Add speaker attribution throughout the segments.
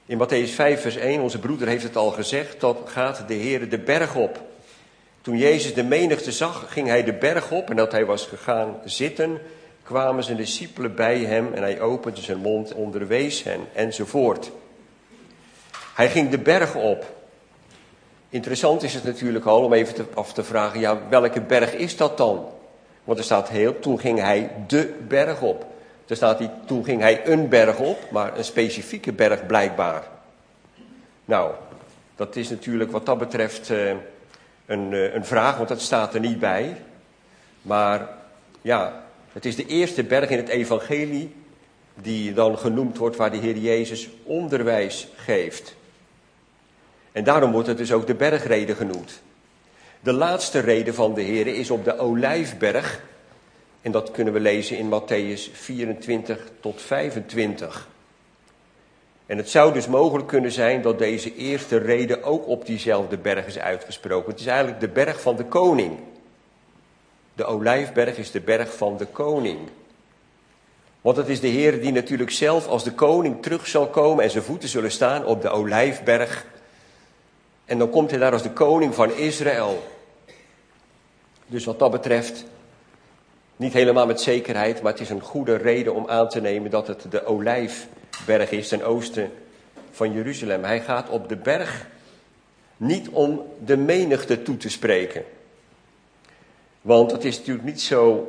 Speaker 1: In Mattheüs 5 vers 1, onze broeder heeft het al gezegd, dat gaat de Heer de berg op. Toen Jezus de menigte zag, ging hij de berg op en dat hij was gegaan zitten, kwamen zijn discipelen bij hem en hij opende zijn mond, onderwees hen enzovoort. Hij ging de berg op. Interessant is het natuurlijk al om even af te vragen, ja, welke berg is dat dan? Want er staat toen ging hij de berg op. Er staat niet, toen ging hij een berg op, maar een specifieke berg blijkbaar. Nou, dat is natuurlijk wat dat betreft een vraag, want dat staat er niet bij. Maar ja, het is de eerste berg in het evangelie die dan genoemd wordt waar de Heer Jezus onderwijs geeft. En daarom wordt het dus ook de bergrede genoemd. De laatste rede van de Heer is op de Olijfberg. En dat kunnen we lezen in Mattheüs 24 tot 25. En het zou dus mogelijk kunnen zijn dat deze eerste rede ook op diezelfde berg is uitgesproken. Het is eigenlijk de berg van de koning. De Olijfberg is de berg van de koning. Want het is de Heer die natuurlijk zelf als de koning terug zal komen en zijn voeten zullen staan op de Olijfberg. En dan komt hij daar als de koning van Israël. Dus wat dat betreft, niet helemaal met zekerheid, maar het is een goede reden om aan te nemen dat het de Olijfberg is ten oosten van Jeruzalem. Hij gaat op de berg niet om de menigte toe te spreken. Want het is natuurlijk niet zo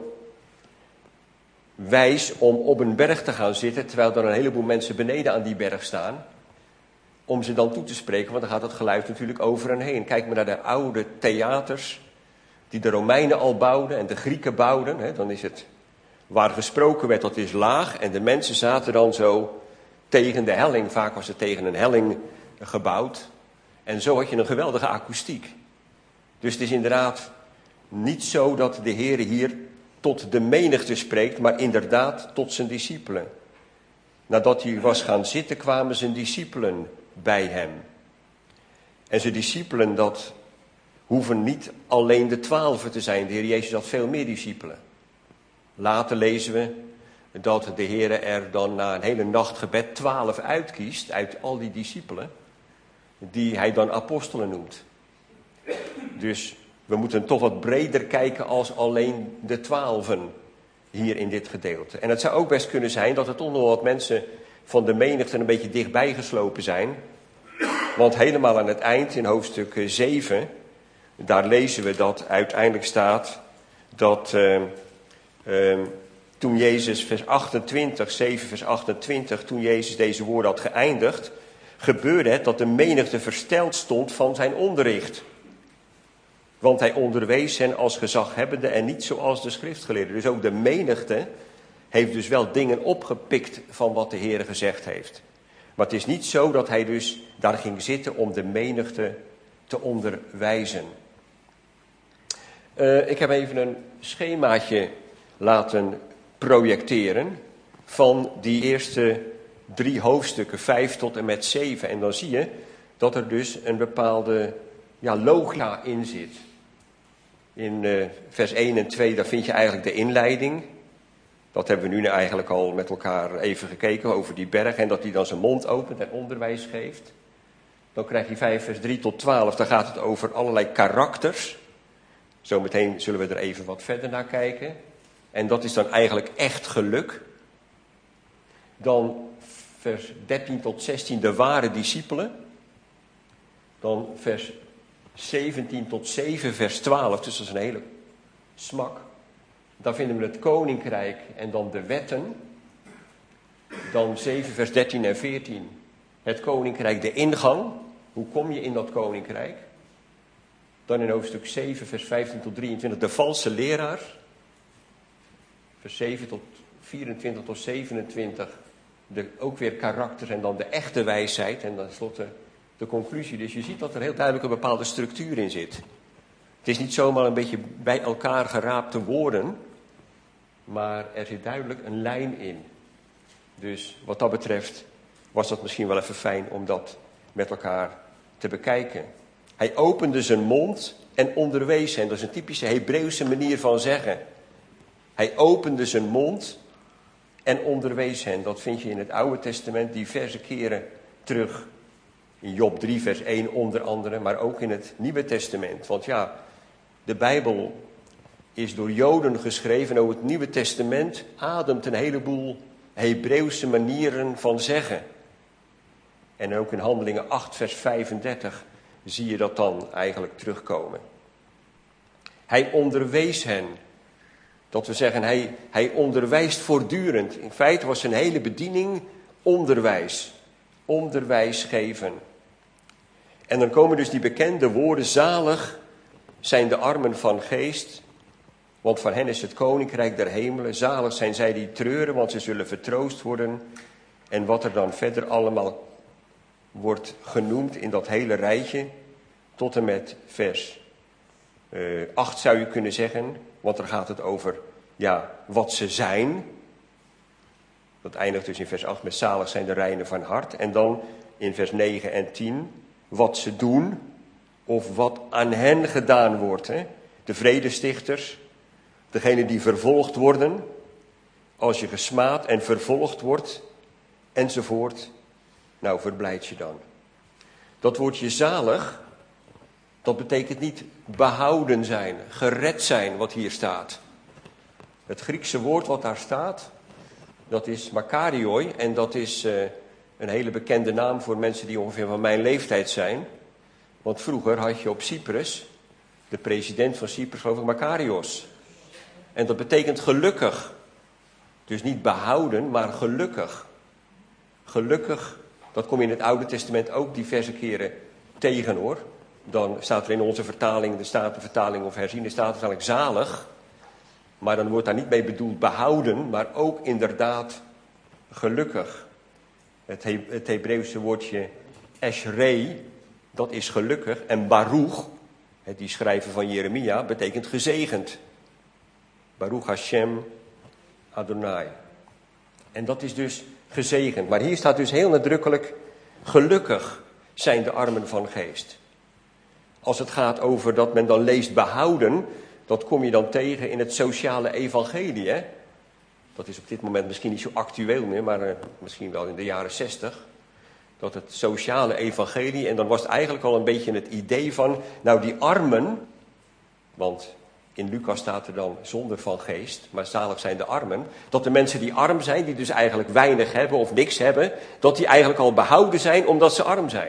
Speaker 1: wijs om op een berg te gaan zitten, terwijl er een heleboel mensen beneden aan die berg staan, om ze dan toe te spreken, want dan gaat het geluid natuurlijk over en heen. Kijk maar naar de oude theaters die de Romeinen al bouwden en de Grieken bouwden. Hè, dan is het, waar gesproken werd, dat is laag en de mensen zaten dan zo tegen de helling. Vaak was het tegen een helling gebouwd. En zo had je een geweldige akoestiek. Dus het is inderdaad niet zo dat de Heer hier tot de menigte spreekt, maar inderdaad tot zijn discipelen. Nadat hij was gaan zitten, kwamen zijn discipelen bij hem. En zijn discipelen, dat hoeven niet alleen de 12 te zijn. De Heer Jezus had veel meer discipelen. Later lezen we dat de Heer er dan na een hele nacht gebed 12 uitkiest uit al die discipelen, die hij dan apostelen noemt. Dus we moeten toch wat breder kijken als alleen de 12 hier in dit gedeelte. En het zou ook best kunnen zijn dat er toch nog wat mensen van de menigte een beetje dichtbij geslopen zijn. Want helemaal aan het eind in hoofdstuk 7, daar lezen we dat uiteindelijk staat dat toen Jezus vers 28, 7 vers 28, toen Jezus deze woorden had geëindigd, gebeurde het dat de menigte versteld stond van zijn onderricht. Want hij onderwees hen als gezaghebbende en niet zoals de schriftgeleerden. Dus ook de menigte heeft dus wel dingen opgepikt van wat de Heer gezegd heeft. Maar het is niet zo dat hij dus daar ging zitten om de menigte te onderwijzen. Ik heb even een schemaatje laten projecteren van die eerste 3 hoofdstukken, 5 tot en met 7. En dan zie je dat er dus een bepaalde logica in zit. In vers 1 en 2, daar vind je eigenlijk de inleiding. Dat hebben we nu eigenlijk al met elkaar even gekeken over die berg. En dat hij dan zijn mond opent en onderwijs geeft. Dan krijg je 5 vers 3 tot 12. Daar gaat het over allerlei karakters. Zometeen zullen we er even wat verder naar kijken. En dat is dan eigenlijk echt geluk. Dan vers 13 tot 16 de ware discipelen. Dan vers 17 tot 7 vers 12. Dus dat is een hele smak. Dan vinden we het koninkrijk en dan de wetten. Dan 7 vers 13 en 14. Het koninkrijk, de ingang. Hoe kom je in dat koninkrijk? Dan in hoofdstuk 7 vers 15 tot 23 de valse leraar. Vers 7 tot 24 tot 27 ook weer karakters en dan de echte wijsheid. En dan tenslotte de conclusie. Dus je ziet dat er heel duidelijk een bepaalde structuur in zit. Het is niet zomaar een beetje bij elkaar geraapte woorden. Maar er zit duidelijk een lijn in. Dus wat dat betreft was dat misschien wel even fijn om dat met elkaar te bekijken. Hij opende zijn mond en onderwees hen. Dat is een typische Hebreeuwse manier van zeggen. Hij opende zijn mond en onderwees hen. Dat vind je in het Oude Testament diverse keren terug in Job 3 vers 1 onder andere, maar ook in het Nieuwe Testament. Want ja, de Bijbel is door Joden geschreven en ook het Nieuwe Testament ademt een heleboel Hebreeuwse manieren van zeggen. En ook in Handelingen 8 vers 35 zie je dat dan eigenlijk terugkomen. Hij onderwees hen. Dat we zeggen, hij onderwijst voortdurend. In feite was zijn hele bediening onderwijs. Onderwijs geven. En dan komen dus die bekende woorden, zalig zijn de armen van geest, want van hen is het koninkrijk der hemelen. Zalig zijn zij die treuren, want ze zullen vertroost worden. En wat er dan verder allemaal wordt genoemd in dat hele rijtje, tot en met vers 8 zou je kunnen zeggen, want daar gaat het over wat ze zijn. Dat eindigt dus in vers 8 met zalig zijn de reinen van hart. En dan in vers 9 en 10 wat ze doen of wat aan hen gedaan wordt. Hè? De vredestichters, degenen die vervolgd worden, als je gesmaad en vervolgd wordt, enzovoort. Nou, verblijd je dan. Dat woordje zalig, dat betekent niet behouden zijn, gered zijn, wat hier staat. Het Griekse woord wat daar staat, dat is makarioi. En dat is een hele bekende naam voor mensen die ongeveer van mijn leeftijd zijn. Want vroeger had je op Cyprus, de president van Cyprus, geloof ik, Makarios. En dat betekent gelukkig. Dus niet behouden, maar gelukkig. Gelukkig, dat kom je in het Oude Testament ook diverse keren tegen hoor. Dan staat er in onze vertaling, de Statenvertaling of herziende Statenvertaling, zalig. Maar dan wordt daar niet mee bedoeld behouden, maar ook inderdaad gelukkig. Het Hebreeuwse woordje eshrei, dat is gelukkig. En Baruch, die schrijver van Jeremia, betekent gezegend. Baruch Hashem Adonai. En dat is dus gezegend. Maar hier staat dus heel nadrukkelijk, gelukkig zijn de armen van geest. Als het gaat over dat men dan leest behouden, dat kom je dan tegen in het sociale evangelie. Hè? Dat is op dit moment misschien niet zo actueel meer, maar misschien wel in de jaren 60. Dat het sociale evangelie, en dan was het eigenlijk al een beetje het idee van, nou die armen, want in Lucas staat er dan zonder van geest, maar zalig zijn de armen. Dat de mensen die arm zijn, die dus eigenlijk weinig hebben of niks hebben, dat die eigenlijk al behouden zijn omdat ze arm zijn.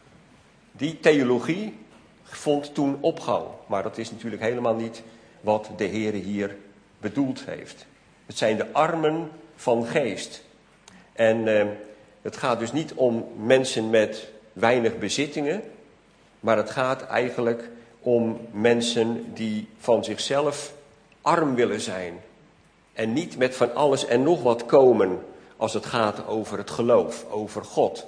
Speaker 1: Die theologie vond toen opgang. Maar dat is natuurlijk helemaal niet wat de Heer hier bedoeld heeft. Het zijn de armen van geest. En het gaat dus niet om mensen met weinig bezittingen, maar het gaat eigenlijk om mensen die van zichzelf arm willen zijn. En niet met van alles en nog wat komen als het gaat over het geloof, over God.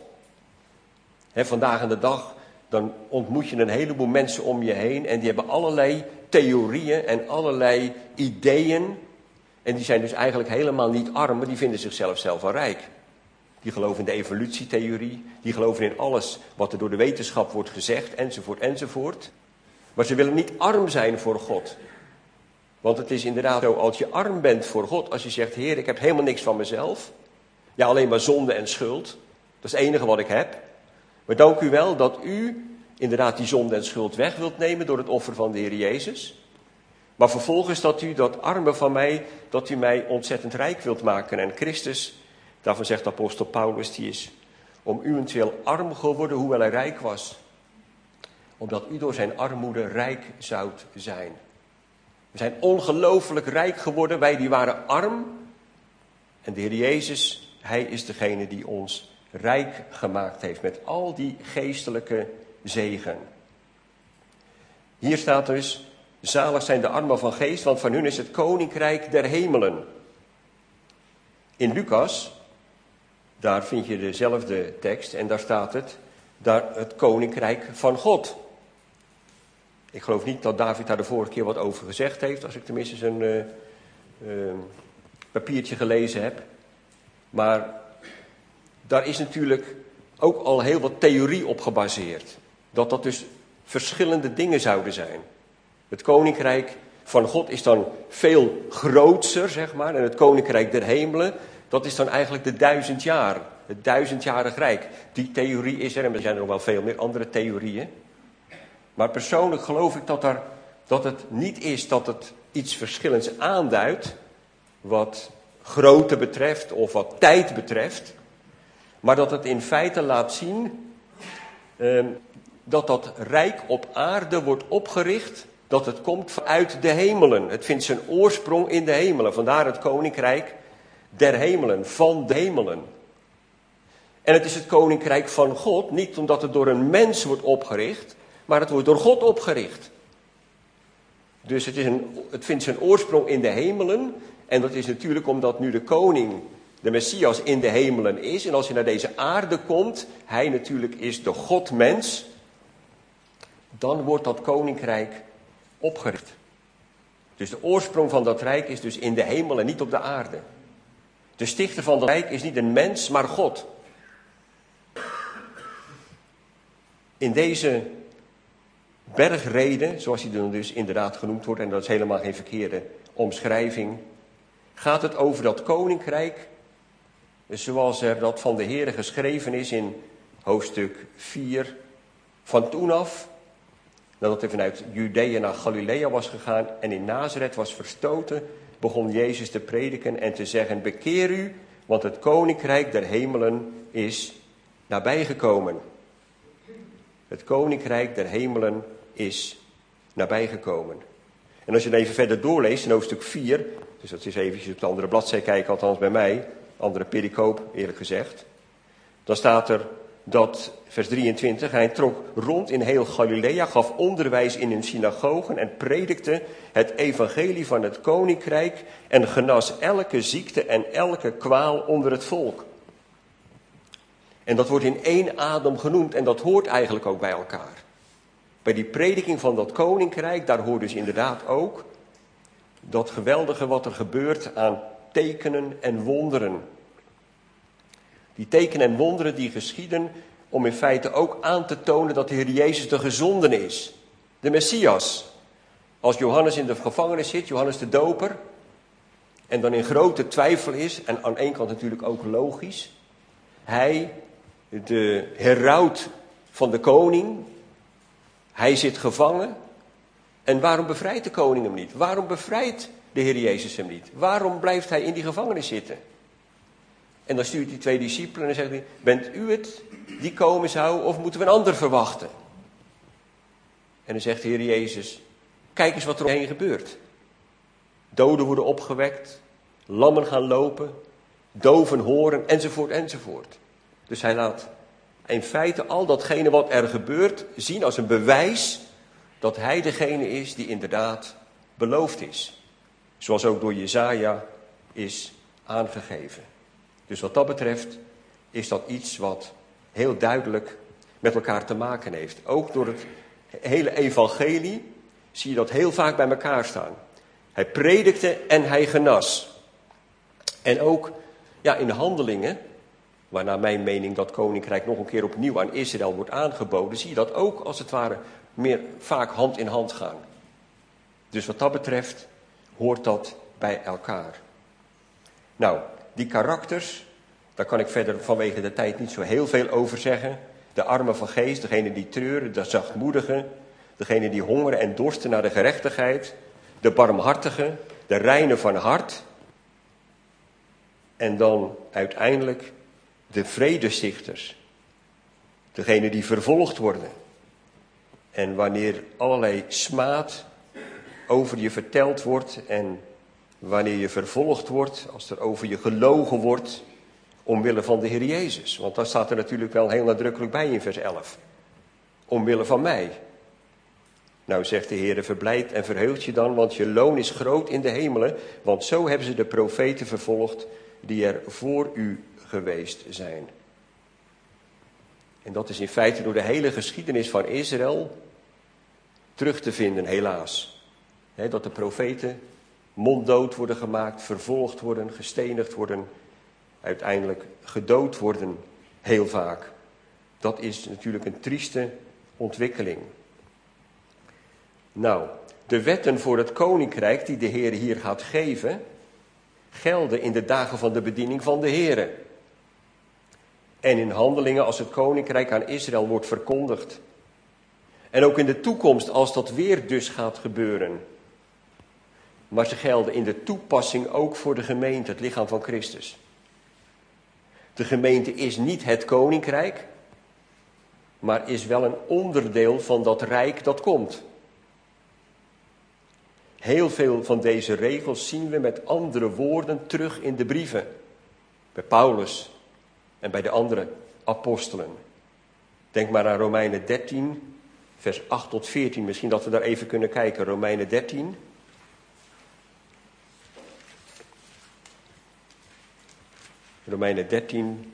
Speaker 1: Vandaag aan de dag, dan ontmoet je een heleboel mensen om je heen en die hebben allerlei theorieën en allerlei ideeën. En die zijn dus eigenlijk helemaal niet arm, maar die vinden zichzelf wel rijk. Die geloven in de evolutietheorie, die geloven in alles wat er door de wetenschap wordt gezegd, enzovoort, enzovoort. Maar ze willen niet arm zijn voor God. Want het is inderdaad zo, als je arm bent voor God, als je zegt, Heer, ik heb helemaal niks van mezelf. Ja, alleen maar zonde en schuld. Dat is het enige wat ik heb. Maar dank u wel dat u inderdaad die zonde en schuld weg wilt nemen door het offer van de Heer Jezus. Maar vervolgens dat u dat arme van mij, dat u mij ontzettend rijk wilt maken. En Christus, daarvan zegt apostel Paulus, die is om uwentwil arm geworden, hoewel hij rijk was. Omdat u door zijn armoede rijk zoudt zijn. We zijn ongelooflijk rijk geworden, wij die waren arm. En de Heer Jezus, hij is degene die ons rijk gemaakt heeft met al die geestelijke zegen. Hier staat dus, zalig zijn de armen van geest, want van hun is het koninkrijk der hemelen. In Lucas, daar vind je dezelfde tekst en daar staat het koninkrijk van God. Ik geloof niet dat David daar de vorige keer wat over gezegd heeft, als ik tenminste zijn papiertje gelezen heb. Maar daar is natuurlijk ook al heel wat theorie op gebaseerd. Dat dus verschillende dingen zouden zijn. Het koninkrijk van God is dan veel grootser, zeg maar. En het koninkrijk der hemelen, dat is dan eigenlijk de 1000 jaar. Het 1000-jarig rijk. Die theorie is er en er zijn er nog wel veel meer andere theorieën. Maar persoonlijk geloof ik dat het niet is dat het iets verschillends aanduidt. Wat grootte betreft of wat tijd betreft. Maar dat het in feite laat zien dat dat rijk op aarde wordt opgericht. Dat het komt vanuit de hemelen. Het vindt zijn oorsprong in de hemelen. Vandaar het koninkrijk der hemelen, van de hemelen. En het is het koninkrijk van God, niet omdat het door een mens wordt opgericht, maar het wordt door God opgericht. Dus het vindt zijn oorsprong in de hemelen. En dat is natuurlijk omdat nu de koning, de Messias, in de hemelen is. En als hij naar deze aarde komt, hij natuurlijk is de God-mens. Dan wordt dat koninkrijk opgericht. Dus de oorsprong van dat rijk is dus in de hemel en niet op de aarde. De stichter van dat rijk is niet een mens, maar God. In deze bergrede, zoals die dan dus inderdaad genoemd wordt, en dat is helemaal geen verkeerde omschrijving, gaat het over dat koninkrijk, zoals er dat van de Heere geschreven is in hoofdstuk 4, van toen af, nadat hij vanuit Judea naar Galilea was gegaan en in Nazareth was verstoten, begon Jezus te prediken en te zeggen, bekeer u, want het koninkrijk der hemelen is nabijgekomen. Het koninkrijk der hemelen is nabijgekomen. En als je dan even verder doorleest in hoofdstuk 4, dus dat is eventjes op de andere bladzij kijken, althans bij mij, andere pericoop eerlijk gezegd, dan staat er dat, vers 23, hij trok rond in heel Galilea, gaf onderwijs in hun synagogen en predikte het evangelie van het koninkrijk en genas elke ziekte en elke kwaal onder het volk. En dat wordt in één adem genoemd en dat hoort eigenlijk ook bij elkaar. Bij die prediking van dat koninkrijk, daar hoort dus inderdaad ook dat geweldige wat er gebeurt aan tekenen en wonderen. Die tekenen en wonderen die geschieden om in feite ook aan te tonen dat de Heer Jezus de gezondene is. De Messias. Als Johannes in de gevangenis zit, Johannes de Doper, en dan in grote twijfel is, en aan één kant natuurlijk ook logisch, hij, de heraut van de koning, hij zit gevangen. En waarom bevrijdt de koning hem niet? Waarom bevrijdt de Heer Jezus hem niet? Waarom blijft hij in die gevangenis zitten? En dan stuurt hij 2 discipelen en zegt hij, bent u het die komen zou of moeten we een ander verwachten? En dan zegt de Heer Jezus, kijk eens wat er omheen gebeurt. Doden worden opgewekt, lammen gaan lopen, doven horen, enzovoort, enzovoort. Dus hij laat in feite al datgene wat er gebeurt zien als een bewijs dat hij degene is die inderdaad beloofd is. Zoals ook door Jesaja is aangegeven. Dus wat dat betreft is dat iets wat heel duidelijk met elkaar te maken heeft. Ook door het hele evangelie zie je dat heel vaak bij elkaar staan. Hij predikte en hij genas. En ook in de Handelingen, waar naar mijn mening dat koninkrijk nog een keer opnieuw aan Israël wordt aangeboden, zie je dat ook als het ware meer vaak hand in hand gaan. Dus wat dat betreft hoort dat bij elkaar. Nou, die karakters, daar kan ik verder vanwege de tijd niet zo heel veel over zeggen. De armen van geest, degene die treuren, de zachtmoedigen, degene die hongeren en dorsten naar de gerechtigheid, de barmhartigen, de reinen van hart. En dan uiteindelijk de vredestichters, degene die vervolgd worden. En wanneer allerlei smaad over je verteld wordt en wanneer je vervolgd wordt, als er over je gelogen wordt, omwille van de Heer Jezus. Want daar staat er natuurlijk wel heel nadrukkelijk bij in vers 11. Omwille van mij. Nou zegt de Heer, verblijd en verheugt je dan, want je loon is groot in de hemelen. Want zo hebben ze de profeten vervolgd die er voor u geweest zijn. En dat is in feite door de hele geschiedenis van Israël terug te vinden, helaas. Dat de profeten monddood worden gemaakt, vervolgd worden, gestenigd worden, uiteindelijk gedood worden, heel vaak. Dat is natuurlijk een trieste ontwikkeling. Nou, de wetten voor het koninkrijk die de Heer hier gaat geven, gelden in de dagen van de bediening van de Here. En in Handelingen als het koninkrijk aan Israël wordt verkondigd. En ook in de toekomst als dat weer dus gaat gebeuren. Maar ze gelden in de toepassing ook voor de gemeente, het lichaam van Christus. De gemeente is niet het koninkrijk, maar is wel een onderdeel van dat rijk dat komt. Heel veel van deze regels zien we met andere woorden terug in de brieven. Bij Paulus en bij de andere apostelen. Denk maar aan Romeinen 13, vers 8 tot 14. Misschien dat we daar even kunnen kijken. Romeinen 13. Romeinen 13.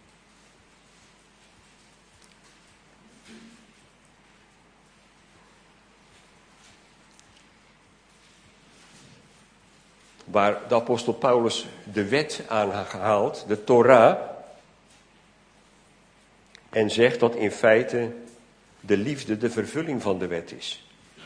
Speaker 1: Waar de apostel Paulus de wet aanhaalt, de Torah. En zegt dat in feite de liefde de vervulling van de wet is.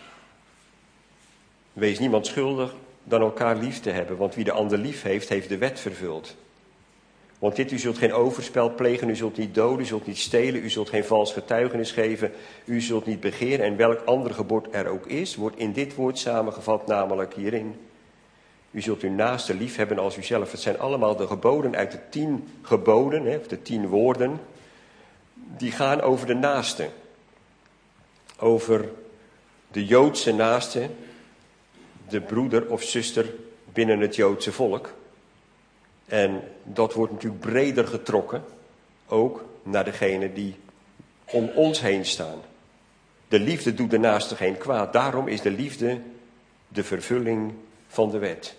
Speaker 1: Wees niemand schuldig dan elkaar lief te hebben, want wie de ander lief heeft, heeft de wet vervuld. Want dit, u zult geen overspel plegen, u zult niet doden, u zult niet stelen, u zult geen vals getuigenis geven, u zult niet begeren. En welk ander gebod er ook is, wordt in dit woord samengevat, namelijk hierin. U zult uw naaste lief hebben als uzelf. Het zijn allemaal de geboden uit de 10 geboden, of de 10 woorden. Die gaan over de naaste. Over de Joodse naaste, de broeder of zuster binnen het Joodse volk. En dat wordt natuurlijk breder getrokken, ook naar degenen die om ons heen staan. De liefde doet de naaste geen kwaad. Daarom is de liefde de vervulling van de wet.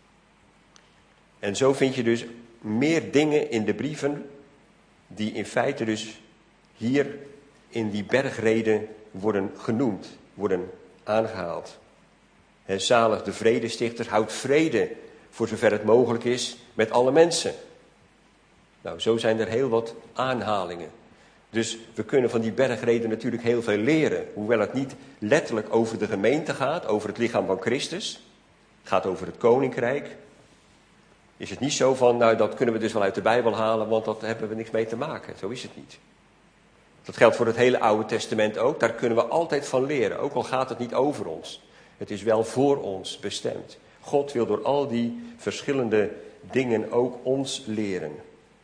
Speaker 1: En zo vind je dus meer dingen in de brieven die in feite dus hier in die bergreden worden genoemd, worden aangehaald. Zalig de vredestichter houdt vrede, voor zover het mogelijk is, met alle mensen. Nou, zo zijn er heel wat aanhalingen. Dus we kunnen van die bergreden natuurlijk heel veel leren. Hoewel het niet letterlijk over de gemeente gaat, over het lichaam van Christus. Het gaat over het koninkrijk. Is het niet zo van, nou dat kunnen we dus wel uit de Bijbel halen, want daar hebben we niks mee te maken. Zo is het niet. Dat geldt voor het hele Oude Testament ook. Daar kunnen we altijd van leren, ook al gaat het niet over ons. Het is wel voor ons bestemd. God wil door al die verschillende dingen ook ons leren.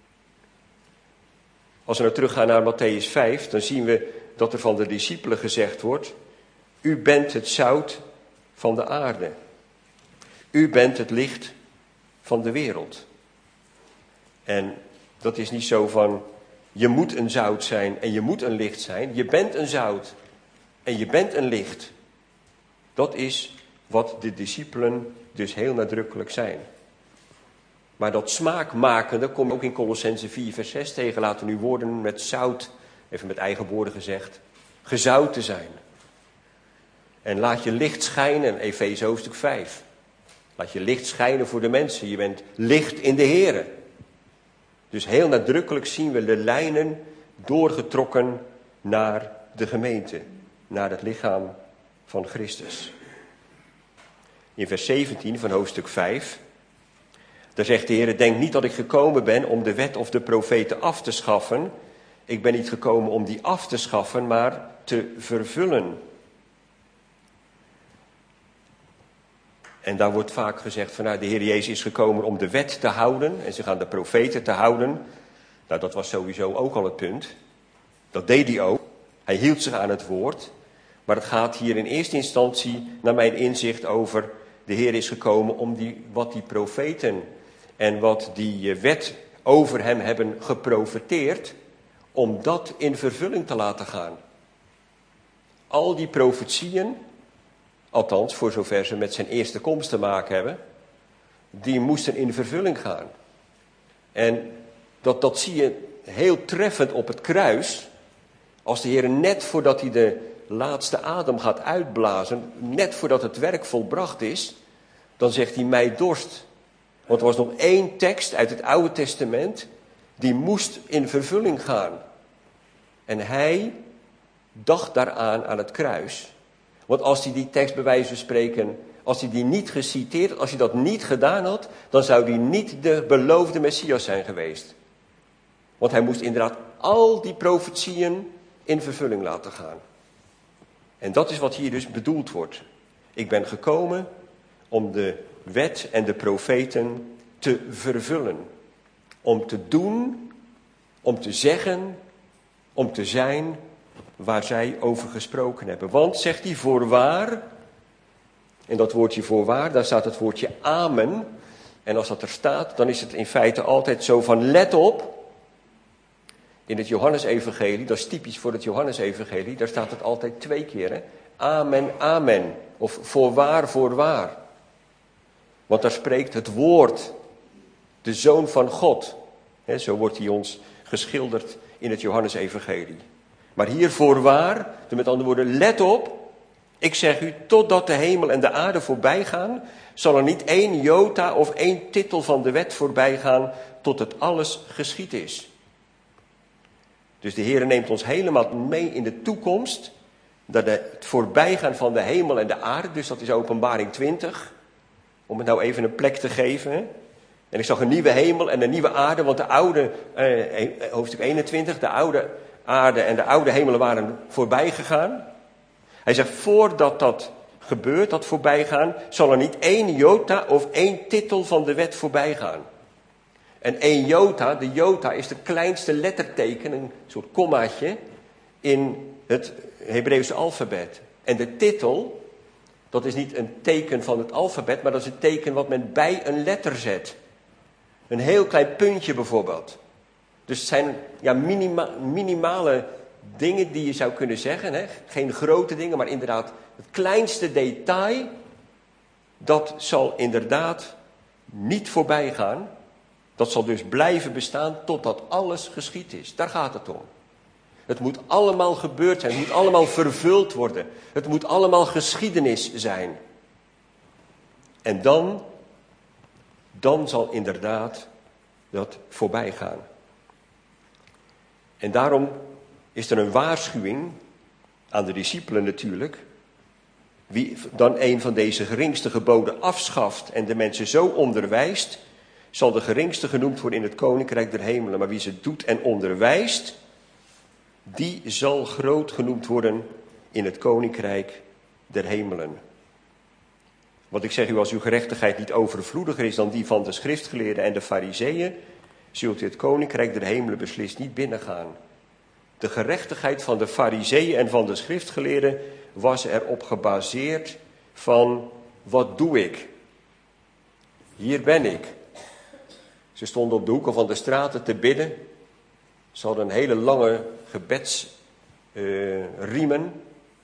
Speaker 1: Als we nou teruggaan naar Mattheüs 5, dan zien we dat er van de discipelen gezegd wordt: u bent het zout van de aarde. U bent het licht van de wereld. En dat is niet zo van, je moet een zout zijn en je moet een licht zijn. Je bent een zout en je bent een licht. Dat is wat de discipelen dus heel nadrukkelijk zijn. Maar dat smaakmakende kom je ook in Kolossenzen 4 vers 6 tegen. Laten nu woorden met zout, even met eigen woorden gezegd, gezout te zijn. En laat je licht schijnen, Efeze hoofdstuk 5. Laat je licht schijnen voor de mensen. Je bent licht in de Here. Dus heel nadrukkelijk zien we de lijnen doorgetrokken naar de gemeente. Naar het lichaam van Christus. In vers 17 van hoofdstuk 5. Daar zegt de Heer: denk niet dat ik gekomen ben om de wet of de profeten af te schaffen. Ik ben niet gekomen om die af te schaffen, maar te vervullen. En daar wordt vaak gezegd van, nou, de Heer Jezus is gekomen om de wet te houden en zich aan de profeten te houden. Nou, dat was sowieso ook al het punt. Dat deed hij ook. Hij hield zich aan het woord. Maar het gaat hier in eerste instantie, naar mijn inzicht, over de Heer is gekomen om wat die profeten en wat die wet over hem hebben geprofeteerd, om dat in vervulling te laten gaan. Al die profetieën, althans voor zover ze met zijn eerste komst te maken hebben, die moesten in vervulling gaan. En dat zie je heel treffend op het kruis, als de Heer net voordat hij de laatste adem gaat uitblazen, net voordat het werk volbracht is, dan zegt hij: mij dorst. Want er was nog 1 tekst uit het Oude Testament, die moest in vervulling gaan. En hij dacht daaraan aan het kruis. Want als hij die tekst bij wijze van spreken als hij die niet geciteerd had, als hij dat niet gedaan had, dan zou hij niet de beloofde Messias zijn geweest. Want hij moest inderdaad al die profetieën in vervulling laten gaan. En dat is wat hier dus bedoeld wordt. Ik ben gekomen om de wet en de profeten te vervullen. Om te doen, om te zeggen, om te zijn waar zij over gesproken hebben. Want, zegt hij, voorwaar, en dat woordje voorwaar, daar staat het woordje amen. En als dat er staat, dan is het in feite altijd zo van let op. In het Johannesevangelie, dat is typisch voor het Johannesevangelie, daar staat het altijd 2 keer. Hè? Amen, amen. Of voorwaar, voorwaar. Want daar spreekt het woord, de Zoon van God. Hè, zo wordt hij ons geschilderd in het Johannesevangelie. Maar hier voorwaar, met andere woorden, let op. Ik zeg u, totdat de hemel en de aarde voorbij gaan, zal er niet 1 jota of 1 titel van de wet voorbij gaan, tot het alles geschied is. Dus de Heer neemt ons helemaal mee in de toekomst, dat het voorbijgaan van de hemel en de aarde, dus dat is Openbaring 20, om het nou even een plek te geven. Hè? En ik zag een nieuwe hemel en een nieuwe aarde, want de oude, hoofdstuk 21, de oude aarde en de oude hemelen waren voorbij gegaan. Hij zegt, voordat dat gebeurt, dat voorbijgaan, zal er niet 1 jota of 1 titel van de wet voorbij gaan. En 1 jota, de jota is de kleinste letterteken, een soort kommaatje, in het Hebreeuwse alfabet. En de titel, dat is niet een teken van het alfabet, maar dat is een teken wat men bij een letter zet. Een heel klein puntje bijvoorbeeld. Dus het zijn minimale dingen die je zou kunnen zeggen. Hè? Geen grote dingen, maar inderdaad het kleinste detail. Dat zal inderdaad niet voorbij gaan. Dat zal dus blijven bestaan totdat alles geschied is. Daar gaat het om. Het moet allemaal gebeurd zijn. Het moet allemaal vervuld worden. Het moet allemaal geschiedenis zijn. En dan zal inderdaad dat voorbij gaan. En daarom is er een waarschuwing aan de discipelen natuurlijk. Wie dan een van deze geringste geboden afschaft en de mensen zo onderwijst, zal de geringste genoemd worden in het koninkrijk der hemelen. Maar wie ze doet en onderwijst, die zal groot genoemd worden in het koninkrijk der hemelen. Want ik zeg u, als uw gerechtigheid niet overvloediger is dan die van de schriftgeleerden en de farizeeën, zult u het koninkrijk der hemelen beslist niet binnengaan. De gerechtigheid van de farizeeën en van de schriftgeleerden was erop gebaseerd van, wat doe ik? Hier ben ik. Ze stonden op de hoeken van de straten te bidden. Ze hadden een hele lange gebedsriemen.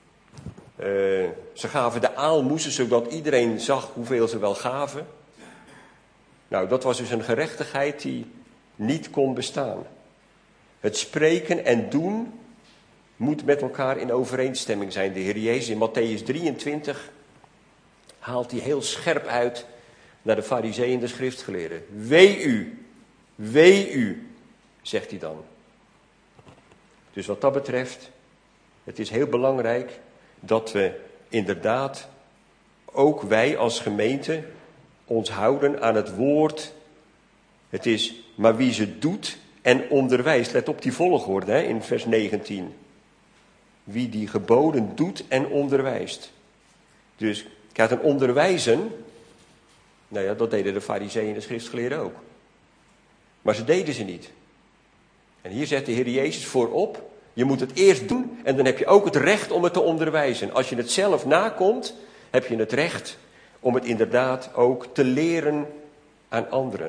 Speaker 1: Ze gaven de aalmoezen zodat iedereen zag hoeveel ze wel gaven. Nou, dat was dus een gerechtigheid die niet kon bestaan. Het spreken en doen moet met elkaar in overeenstemming zijn. De Heer Jezus in Mattheüs 23 haalt hij heel scherp uit naar de farizeeën en de schriftgeleerden. Wee u, zegt hij dan. Dus wat dat betreft, het is heel belangrijk dat we inderdaad, ook wij als gemeente, ons houden aan het woord. Het is maar wie ze doet en onderwijst. Let op die volgorde hè, in vers 19. Wie die geboden doet en onderwijst. Dus kijk, een onderwijzen, nou ja, dat deden de farizeeën en de schriftgeleerden ook. Maar ze deden ze niet. En hier zet de Heer Jezus voorop, je moet het eerst doen en dan heb je ook het recht om het te onderwijzen. Als je het zelf nakomt, heb je het recht om het inderdaad ook te leren aan anderen.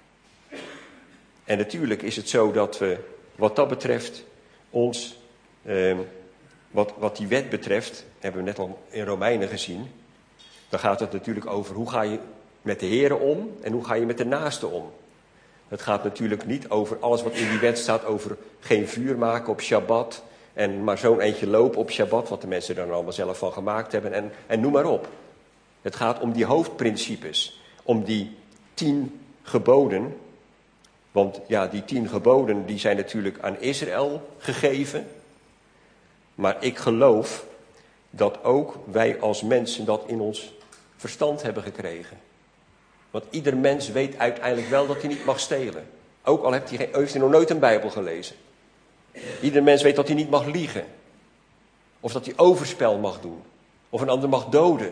Speaker 1: En natuurlijk is het zo dat we, wat dat betreft, ons, wat die wet betreft, hebben we net al in Romeinen gezien, dan gaat het natuurlijk over hoe ga je met de Here om en hoe ga je met de naaste om. Het gaat natuurlijk niet over alles wat in die wet staat over geen vuur maken op Shabbat en maar zo'n eentje lopen op Shabbat, wat de mensen er dan allemaal zelf van gemaakt hebben en noem maar op. Het gaat om die hoofdprincipes, om die 10 geboden. Want ja, die 10 geboden die zijn natuurlijk aan Israël gegeven. Maar ik geloof dat ook wij als mensen dat in ons verstand hebben gekregen. Want ieder mens weet uiteindelijk wel dat hij niet mag stelen. Ook al heeft hij nog nooit een Bijbel gelezen. Ieder mens weet dat hij niet mag liegen. Of dat hij overspel mag doen. Of een ander mag doden.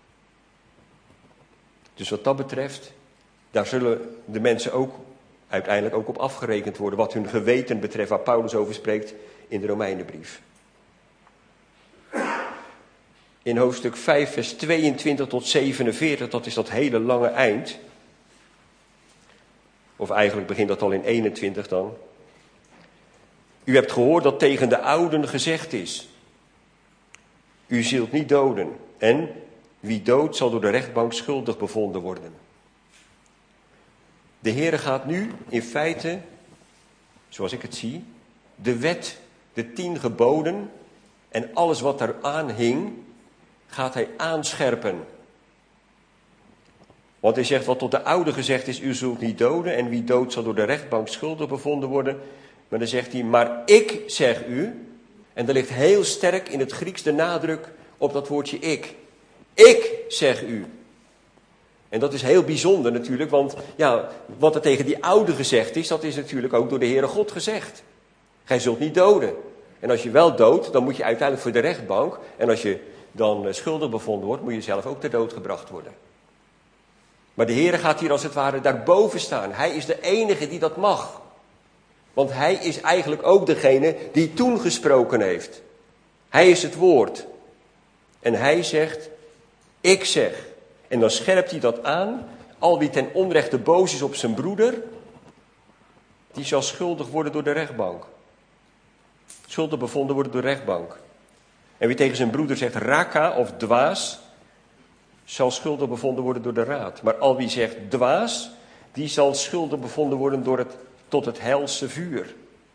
Speaker 1: Dus wat dat betreft, daar zullen de mensen ook uiteindelijk ook op afgerekend worden. Wat hun geweten betreft, waar Paulus over spreekt in de Romeinenbrief. In hoofdstuk 5, vers 22 tot 47, dat is dat hele lange eind. Of eigenlijk begint dat al in 21 dan. U hebt gehoord dat tegen de ouden gezegd is: u zult niet doden. En wie doodt zal door de rechtbank schuldig bevonden worden. De Heere gaat nu in feite, zoals ik het zie, de wet, de 10 geboden en alles wat eraan hing, gaat hij aanscherpen. Want hij zegt, wat tot de oude gezegd is, u zult niet doden. En wie doodt zal door de rechtbank schuldig bevonden worden. Maar dan zegt hij, maar ik zeg u. En er ligt heel sterk in het Grieks de nadruk op dat woordje ik. Ik zeg u. En dat is heel bijzonder natuurlijk, want ja, wat er tegen die oude gezegd is, dat is natuurlijk ook door de Heere God gezegd. Gij zult niet doden. En als je wel doodt, dan moet je uiteindelijk voor de rechtbank. En als je dan schuldig bevonden wordt, moet je zelf ook ter dood gebracht worden. Maar de Heere gaat hier als het ware daarboven staan. Hij is de enige die dat mag. Want hij is eigenlijk ook degene die toen gesproken heeft. Hij is het woord. En hij zegt, ik zeg. En dan scherpt hij dat aan. Al wie ten onrechte boos is op zijn broeder, die zal schuldig worden door de rechtbank. Schuldig bevonden worden door de rechtbank. En wie tegen zijn broeder zegt raka of dwaas, zal schuldig bevonden worden door de raad. Maar al wie zegt dwaas, die zal schuldig bevonden worden tot het helse vuur.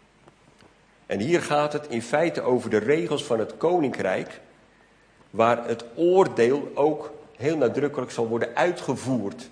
Speaker 1: En hier gaat het in feite over de regels van het koninkrijk, waar het oordeel ook heel nadrukkelijk zal worden uitgevoerd.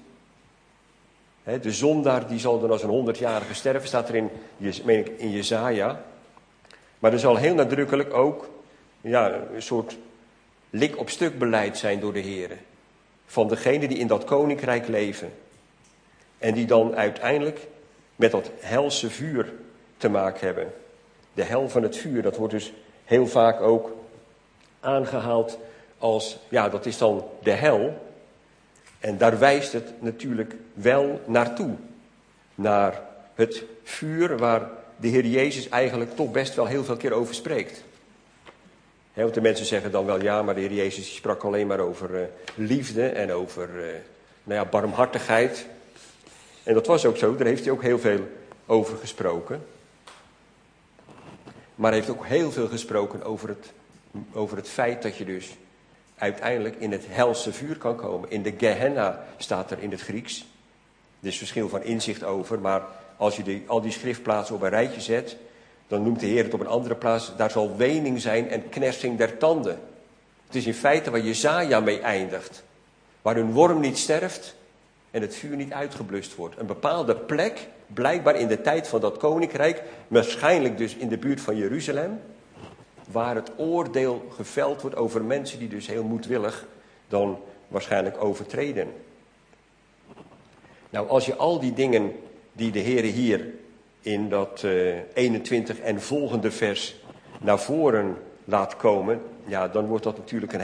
Speaker 1: De zondaar die zal dan als een 100-jarige sterven, staat er in Jesaja. Maar er zal heel nadrukkelijk ook een soort lik op stuk beleid zijn door de Heere. Van degenen die in dat koninkrijk leven. En die dan uiteindelijk met dat helse vuur te maken hebben. De hel van het vuur, dat wordt dus heel vaak ook aangehaald als, dat is dan de hel. En daar wijst het natuurlijk wel naartoe. Naar het vuur waar de Heer Jezus eigenlijk toch best wel heel veel keer over spreekt. Want de mensen zeggen dan wel, ja, maar de Heer Jezus die sprak alleen maar over liefde en over barmhartigheid. En dat was ook zo, daar heeft hij ook heel veel over gesproken. Maar hij heeft ook heel veel gesproken over het feit dat je dus uiteindelijk in het helse vuur kan komen. In de Gehenna staat er in het Grieks. Er is verschil van inzicht over, maar als je al die schriftplaatsen op een rijtje zet, dan noemt de Heer het op een andere plaats, daar zal wening zijn en knersing der tanden. Het is in feite waar Jesaja mee eindigt. Waar een worm niet sterft en het vuur niet uitgeblust wordt. Een bepaalde plek, blijkbaar in de tijd van dat koninkrijk, waarschijnlijk dus in de buurt van Jeruzalem, waar het oordeel geveld wordt over mensen die dus heel moedwillig dan waarschijnlijk overtreden. Nou, als je al die dingen die de Heer hier in dat 21 en volgende vers naar voren laat komen, dan wordt dat natuurlijk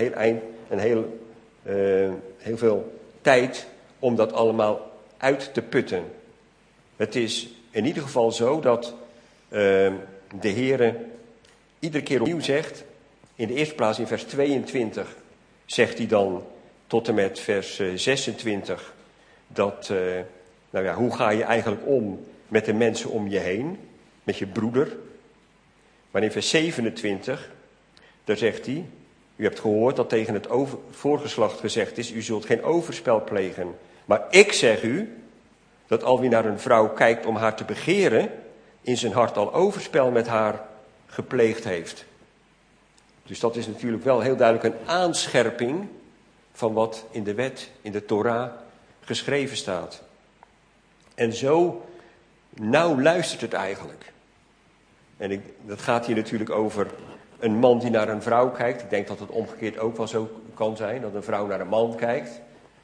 Speaker 1: heel veel tijd om dat allemaal uit te putten. Het is in ieder geval zo dat de Heer iedere keer opnieuw zegt, in de eerste plaats in vers 22 zegt hij dan tot en met vers 26 dat, hoe ga je eigenlijk om met de mensen om je heen, met je broeder. Maar in vers 27, daar zegt hij, u hebt gehoord dat tegen het voorgeslacht gezegd is, u zult geen overspel plegen. Maar ik zeg u, dat al wie naar een vrouw kijkt om haar te begeren, in zijn hart al overspel met haar gepleegd heeft. Dus dat is natuurlijk wel heel duidelijk een aanscherping van wat in de wet, in de Torah, geschreven staat. En zo nauw luistert het eigenlijk. En dat gaat hier natuurlijk over een man die naar een vrouw kijkt. Ik denk dat het omgekeerd ook wel zo kan zijn, dat een vrouw naar een man kijkt.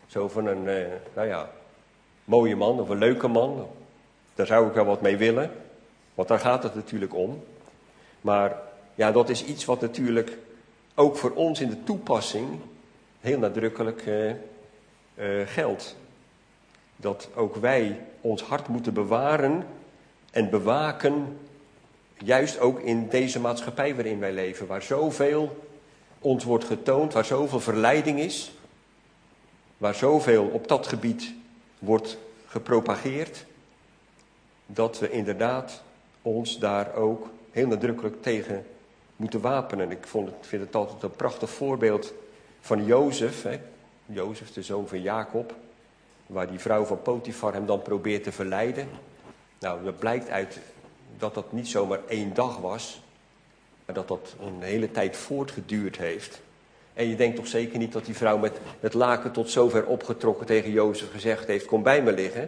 Speaker 1: Zo van een, mooie man of een leuke man. Daar zou ik wel wat mee willen. Want daar gaat het natuurlijk om. Maar ja, dat is iets wat natuurlijk ook voor ons in de toepassing heel nadrukkelijk geldt. Dat ook wij ons hart moeten bewaren en bewaken, juist ook in deze maatschappij waarin wij leven, waar zoveel ons wordt getoond, waar zoveel verleiding is, waar zoveel op dat gebied wordt gepropageerd, dat we inderdaad ons daar ook heel nadrukkelijk tegen moeten wapenen. Ik vind het altijd een prachtig voorbeeld van Jozef, hè? Jozef, de zoon van Jacob, waar die vrouw van Potifar hem dan probeert te verleiden. Nou, dat blijkt uit dat dat niet zomaar 1 dag was, maar dat dat een hele tijd voortgeduurd heeft. En je denkt toch zeker niet dat die vrouw met het laken tot zover opgetrokken tegen Jozef gezegd heeft, kom bij me liggen.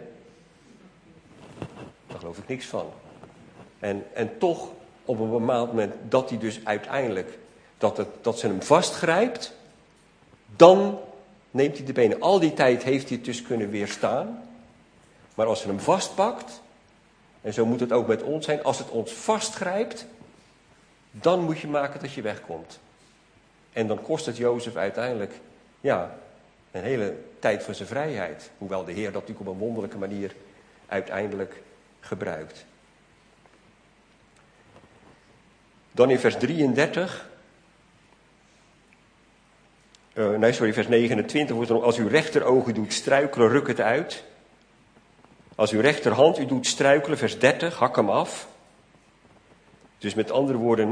Speaker 1: Daar geloof ik niks van. En toch, op een bepaald moment dat hij dus uiteindelijk, dat ze hem vastgrijpt, dan neemt hij de benen. Al die tijd heeft hij het dus kunnen weerstaan. Maar als ze hem vastpakt, en zo moet het ook met ons zijn, als het ons vastgrijpt, dan moet je maken dat je wegkomt. En dan kost het Jozef uiteindelijk, een hele tijd van zijn vrijheid. Hoewel de Heer dat natuurlijk op een wonderlijke manier uiteindelijk gebruikt. Dan in vers 33... vers 29 wordt er, als uw rechteroog u doet struikelen, ruk het uit. Als uw rechterhand u doet struikelen, vers 30, hak hem af. Dus met andere woorden,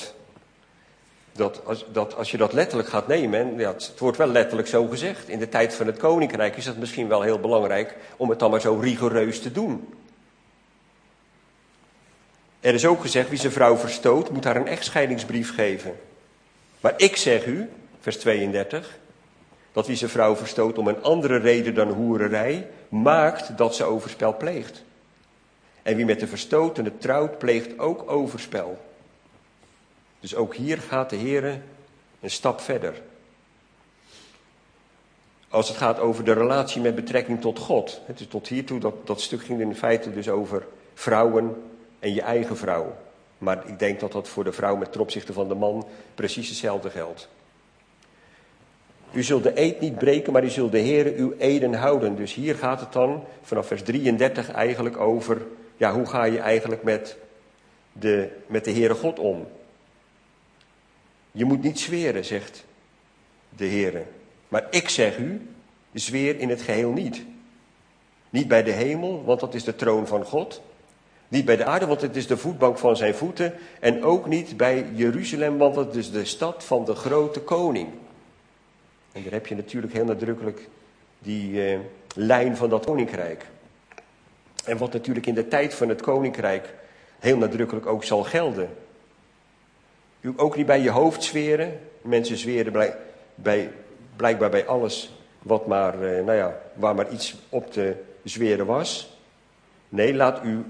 Speaker 1: als je dat letterlijk gaat nemen, en het wordt wel letterlijk zo gezegd. In de tijd van het koninkrijk is dat misschien wel heel belangrijk om het dan maar zo rigoureus te doen. Er is ook gezegd, wie zijn vrouw verstoot, moet haar een echtscheidingsbrief geven. Maar ik zeg u, vers 32, dat wie zijn vrouw verstoot om een andere reden dan hoererij, maakt dat ze overspel pleegt. En wie met de verstotene trouwt, pleegt ook overspel. Dus ook hier gaat de Heer een stap verder. Als het gaat over de relatie met betrekking tot God. Dus tot hiertoe, dat stuk ging in feite dus over vrouwen en je eigen vrouw. Maar ik denk dat dat voor de vrouw met ten opzichte van de man precies hetzelfde geldt. U zult de eed niet breken, maar u zult de Heere uw eden houden. Dus hier gaat het dan vanaf vers 33 eigenlijk over, hoe ga je eigenlijk met de Heere God om? Je moet niet zweren, zegt de Heere. Maar ik zeg u, zweer in het geheel niet. Niet bij de hemel, want dat is de troon van God. Niet bij de aarde, want het is de voetbank van zijn voeten. En ook niet bij Jeruzalem, want dat is de stad van de grote koning. En daar heb je natuurlijk heel nadrukkelijk die lijn van dat koninkrijk. En wat natuurlijk in de tijd van het koninkrijk heel nadrukkelijk ook zal gelden. U ook niet bij je hoofd zweren. Mensen zweren blijkbaar bij alles wat maar, waar maar iets op te zweren was. Nee, laat uw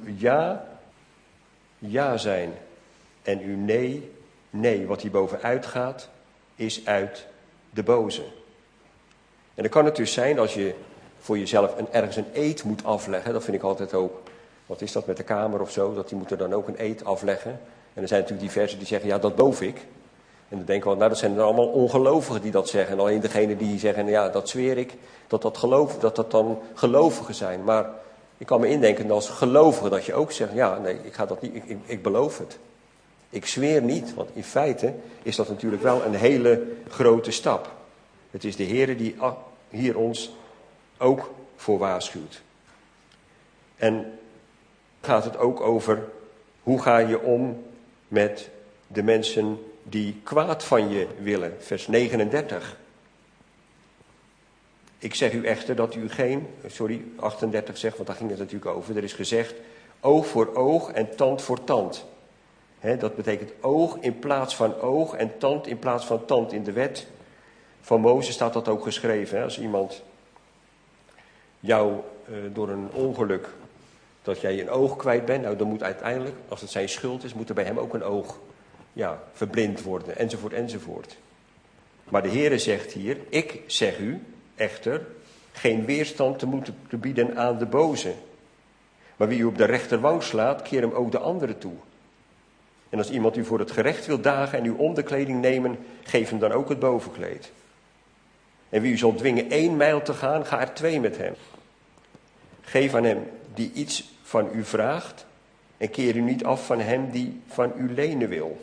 Speaker 1: ja zijn. En uw nee. Wat hier bovenuit gaat, is uit de boze. En dan kan het dus zijn als je voor jezelf ergens een eed moet afleggen. Dat vind ik altijd ook. Wat is dat met de Kamer of zo? Dat die moeten dan ook een eed afleggen. En er zijn natuurlijk diversen die zeggen, dat beloof ik. En dan denken we, dat zijn dan allemaal ongelovigen die dat zeggen. En alleen degene die zeggen, dat zweer ik, dat dan gelovigen zijn. Maar ik kan me indenken als gelovige dat je ook zegt, ik ga dat niet, ik beloof het. Ik zweer niet, want in feite is dat natuurlijk wel een hele grote stap. Het is de Heer die hier ons ook voor waarschuwt. En gaat het ook over, hoe ga je om met de mensen die kwaad van je willen. Vers 39. Ik zeg u echter dat u 38 zegt, want daar ging het natuurlijk over. Er is gezegd, oog voor oog en tand voor tand. Dat betekent oog in plaats van oog en tand in plaats van tand. In de wet van Mozes staat dat ook geschreven. Als iemand jou door een ongeluk, dat jij een oog kwijt bent, dan moet uiteindelijk, als het zijn schuld is, moet er bij hem ook een oog verblind worden, enzovoort, enzovoort. Maar de Heere zegt hier, ik zeg u echter geen weerstand te moeten bieden aan de boze. Maar wie u op de rechterwang slaat, keer hem ook de andere toe. En als iemand u voor het gerecht wil dagen en uw onderkleding nemen, geef hem dan ook het bovenkleed. En wie u zal dwingen 1 mijl te gaan, ga er 2 met hem. Geef aan hem die iets van u vraagt en keer u niet af van hem die van u lenen wil.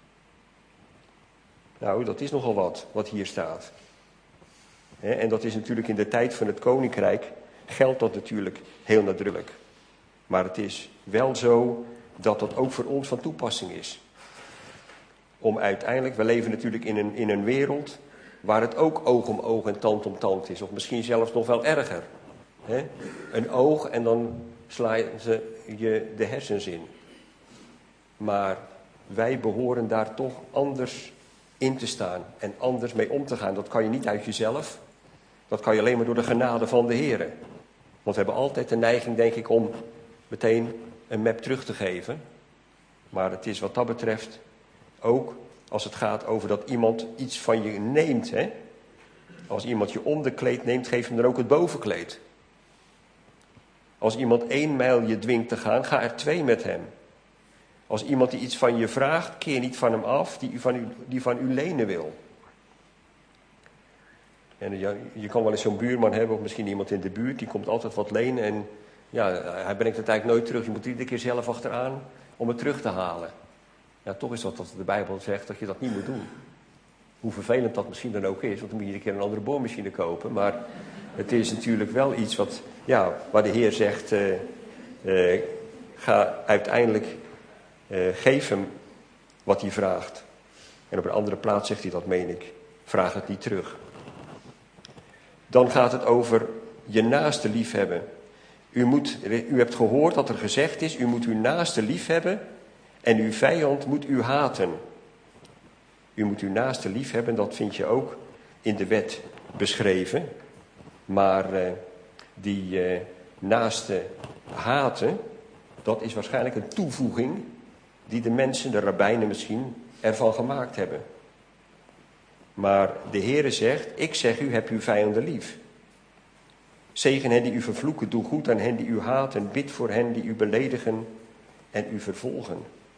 Speaker 1: Nou, dat is nogal wat hier staat. En dat is natuurlijk in de tijd van het koninkrijk, geldt dat natuurlijk heel nadrukkelijk. Maar het is wel zo dat dat ook voor ons van toepassing is. Om uiteindelijk, we leven natuurlijk in een wereld waar het ook oog om oog en tand om tand is. Of misschien zelfs nog wel erger. Een oog en dan slaan ze je de hersens in. Maar wij behoren daar toch anders in te staan en anders mee om te gaan. Dat kan je niet uit jezelf. Dat kan je alleen maar door de genade van de Heer. Want we hebben altijd de neiging, denk ik, om meteen een map terug te geven. Maar het is wat dat betreft ook als het gaat over dat iemand iets van je neemt. Als iemand je onderkleed neemt, geef hem dan ook het bovenkleed. Als iemand 1 mijl je dwingt te gaan, ga er 2 met hem. Als iemand die iets van je vraagt, keer niet van hem af die van u lenen wil. En je kan wel eens zo'n buurman hebben, of misschien iemand in de buurt, die komt altijd wat lenen en ja, hij brengt het eigenlijk nooit terug. Je moet iedere keer zelf achteraan om het terug te halen. Ja, toch is dat wat de Bijbel zegt, dat je dat niet moet doen. Hoe vervelend dat misschien dan ook is, want dan moet je iedere keer een andere boormachine kopen. Maar het is natuurlijk wel iets wat, ja, waar de Heer zegt, ga uiteindelijk, geef hem wat hij vraagt. En op een andere plaats zegt hij dat, meen ik, vraag het niet terug. Dan gaat het over je naaste liefhebben. U hebt gehoord dat er gezegd is, u moet uw naaste liefhebben en uw vijand moet u haten. U moet uw naaste liefhebben, dat vind je ook in de wet beschreven. Maar die naaste haten, dat is waarschijnlijk een toevoeging die de mensen, de rabbijnen misschien, ervan gemaakt hebben. Maar de Heere zegt, ik zeg u, heb uw vijanden lief. Zegen hen die u vervloeken, doe goed aan hen die u haten, bid voor hen die u beledigen en u vervolgen.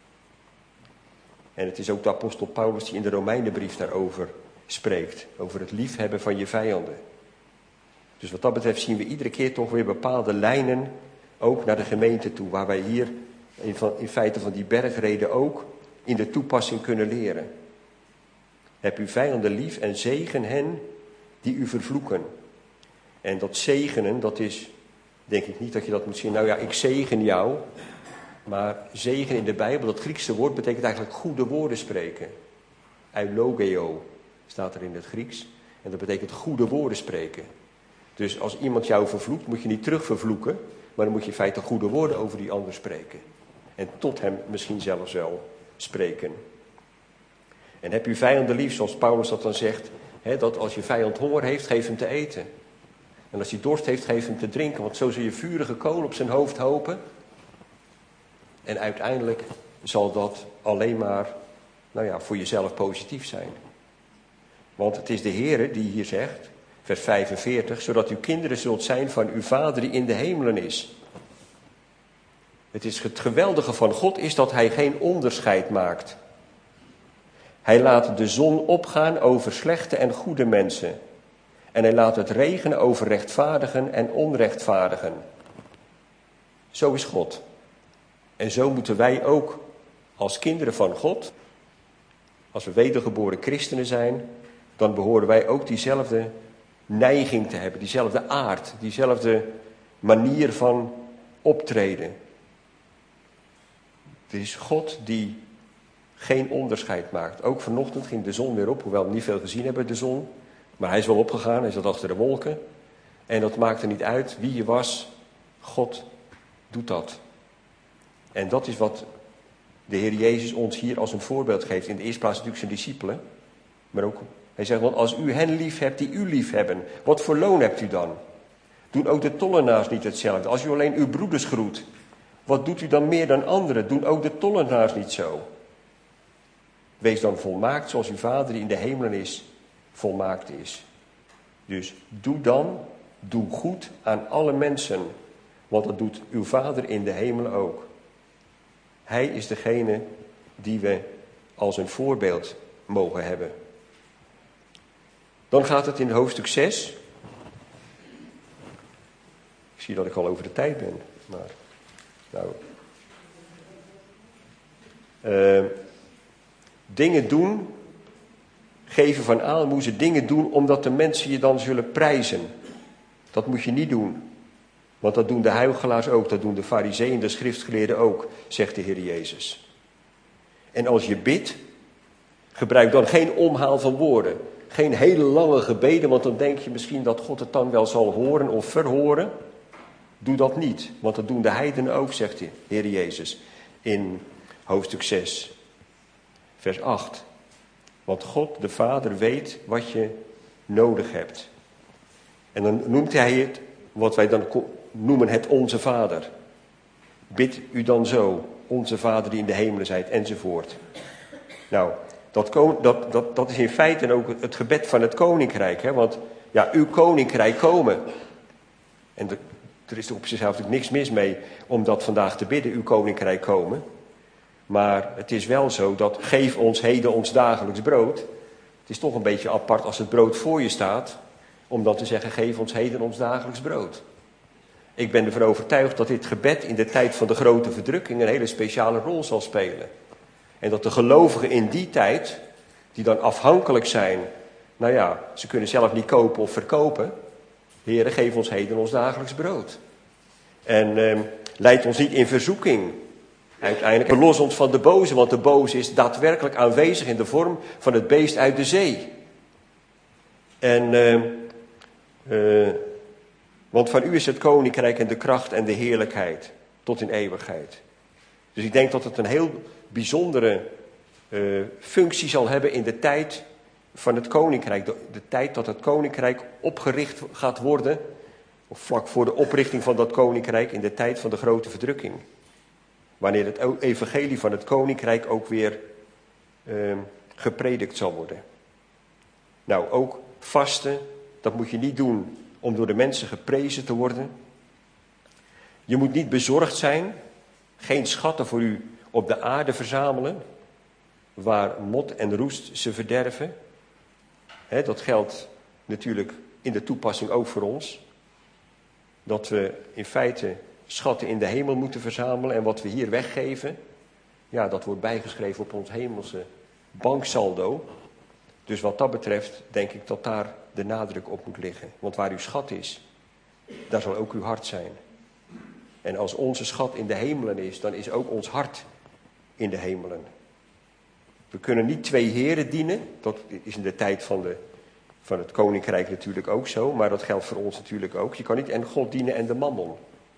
Speaker 1: En het is ook de apostel Paulus die in de Romeinenbrief daarover spreekt, over het liefhebben van je vijanden. Dus wat dat betreft zien we iedere keer toch weer bepaalde lijnen, ook naar de gemeente toe, waar wij hier in feite van die bergreden ook in de toepassing kunnen leren. Heb uw vijanden lief en zegen hen die u vervloeken. En dat zegenen, dat is, denk ik niet dat je dat moet zien. Nou ja, ik zegen jou. Maar zegen in de Bijbel, dat Griekse woord, betekent eigenlijk goede woorden spreken. Eulogeo staat er in het Grieks. En dat betekent goede woorden spreken. Dus als iemand jou vervloekt, moet je niet terug vervloeken. Maar dan moet je in feite goede woorden over die ander spreken. En tot hem misschien zelfs wel spreken. En heb uw vijanden lief, zoals Paulus dat dan zegt. Dat als je vijand honger heeft, geef hem te eten. En als hij dorst heeft, geef hem te drinken. Want zo zul je vurige kool op zijn hoofd hopen. En uiteindelijk zal dat alleen maar, voor jezelf positief zijn. Want het is de Heere die hier zegt, vers 45, zodat uw kinderen zult zijn van uw Vader die in de hemelen is. Het geweldige van God is dat hij geen onderscheid maakt. Hij laat de zon opgaan over slechte en goede mensen. En hij laat het regenen over rechtvaardigen en onrechtvaardigen. Zo is God. En zo moeten wij ook als kinderen van God, als we wedergeboren christenen zijn, dan behoren wij ook diezelfde neiging te hebben, diezelfde aard, diezelfde manier van optreden. Het is God die geen onderscheid maakt. Ook vanochtend ging de zon weer op, hoewel we niet veel gezien hebben, de zon. Maar hij is wel opgegaan, hij zat achter de wolken. En dat maakte niet uit wie je was. God doet dat. En dat is wat de Heer Jezus ons hier als een voorbeeld geeft. In de eerste plaats natuurlijk zijn discipelen. Maar ook, hij zegt, want als u hen lief hebt die u lief hebben, wat voor loon hebt u dan? Doen ook de tollenaars niet hetzelfde? Als u alleen uw broeders groet, wat doet u dan meer dan anderen? Doen ook de tollenaars niet zo? Wees dan volmaakt zoals uw Vader die in de hemelen is, volmaakt is. Dus doe dan Doe goed aan alle mensen, want dat doet uw Vader in de hemel ook. Hij is degene die we als een voorbeeld mogen hebben. Dan gaat het in hoofdstuk 6. Ik zie dat ik al over de tijd ben. Maar, dingen doen, geven van aalmoezen, dingen doen omdat de mensen je dan zullen prijzen. Dat moet je niet doen. Want dat doen de huichelaars ook, dat doen de farizeeën, de schriftgeleerden ook, zegt de Heer Jezus. En als je bidt, gebruik dan geen omhaal van woorden. Geen hele lange gebeden, want dan denk je misschien dat God het dan wel zal horen of verhoren. Doe dat niet, want dat doen de heidenen ook, zegt de Heer Jezus in hoofdstuk 6, vers 8. Want God, de Vader, weet wat je nodig hebt. En dan noemt hij het, wat wij dan noemen het Onze Vader. Bid u dan zo, Onze Vader die in de hemelen zijt, enzovoort. Nou, dat is in feite ook het gebed van het koninkrijk. Hè? Want ja, uw koninkrijk komen. En er is er op zichzelf natuurlijk niks mis mee om dat vandaag te bidden, uw koninkrijk komen. Maar het is wel zo dat geef ons heden ons dagelijks brood. Het is toch een beetje apart als het brood voor je staat, om dan te zeggen geef ons heden ons dagelijks brood. Ik ben ervan overtuigd dat dit gebed in de tijd van de grote verdrukking een hele speciale rol zal spelen. En dat de gelovigen in die tijd, die dan afhankelijk zijn, nou ja, ze kunnen zelf niet kopen of verkopen. Heere, geef ons heden ons dagelijks brood. En leid ons niet in verzoeking. Uiteindelijk verlos ons van de boze, want de boze is daadwerkelijk aanwezig in de vorm van het beest uit de zee. Want van u is het koninkrijk en de kracht en de heerlijkheid tot in eeuwigheid. Dus ik denk dat het een heel bijzondere functie zal hebben in de tijd van het koninkrijk. De tijd dat het koninkrijk opgericht gaat worden, of vlak voor de oprichting van dat koninkrijk, in de tijd van de grote verdrukking. Wanneer het evangelie van het koninkrijk ook weer gepredikt zal worden. Nou, ook vasten, dat moet je niet doen om door de mensen geprezen te worden. Je moet niet bezorgd zijn, geen schatten voor u op de aarde verzamelen, waar mot en roest ze verderven. Dat geldt natuurlijk in de toepassing ook voor ons. Dat we in feite schatten in de hemel moeten verzamelen en wat we hier weggeven, ja, dat wordt bijgeschreven op ons hemelse banksaldo. Dus wat dat betreft denk ik dat daar de nadruk op moet liggen. Want waar uw schat is, daar zal ook uw hart zijn. En als onze schat in de hemelen is, dan is ook ons hart in de hemelen. We kunnen niet twee heren dienen. Dat is in de tijd van het koninkrijk natuurlijk ook zo. Maar dat geldt voor ons natuurlijk ook. Je kan niet en God dienen en de mammon.